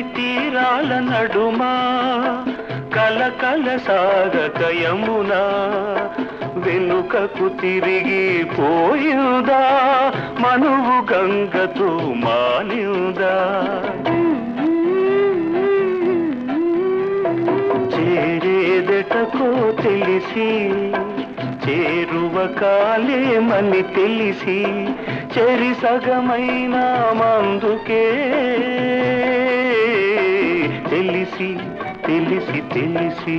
తీరాల నడుమా కలకల సాగక యమునా వెనుకకు తిరిగి పోయిందా మనువు గంగతో మానిందా చేరేదటకో తెలిసి చేరువ కాలేమని తెలిసి చెరి సగమైన మందుకే తెలిసి తెలిసి తెలిసి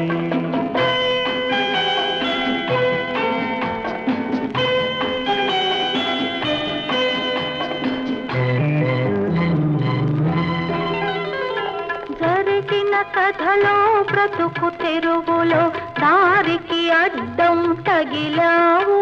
జరిగిన కథలో బ్రతుకు తెరుగులో దారికి అడ్డం తగిలావు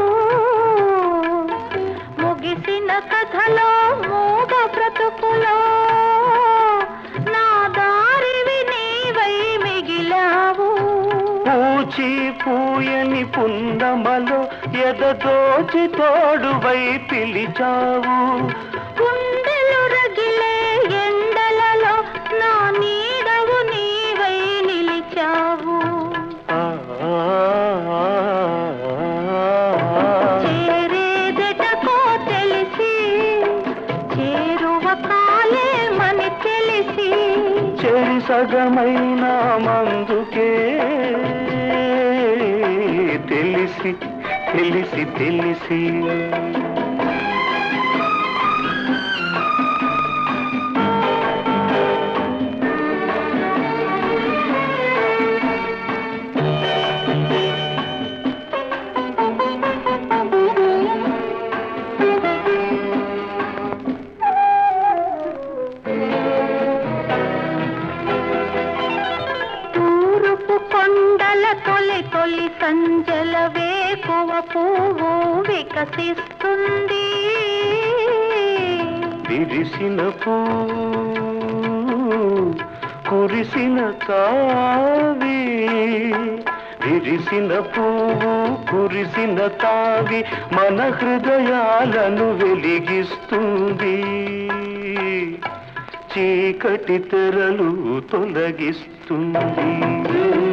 ముగిసిన కథలో మూగ బ్రతుకులో నా దారివి నీవై మిగిలావు పూచి పూయని పుందమలో ఎదదోచి తోడువై పిలిచావు గుండెలు రగిలే ఎండలలో నా నీడవు నీవై నిలిచావు చేరేదటకో తెలిసి చేరువ కాలేమని తెలిసి చెరి సగమైన మందుకే తెలిసి తెలిసి తెలిసి కొండల తొలి తొలి సంజల వేకువ పువ్వు వికసిస్తుంది విరిసిన పూ కురిసిన తావి విరిసిన పువ్వు కురిసిన తావి మన హృదయాలను వెలిగిస్తుంది చీకటి తెరలు తొలగిస్తుంది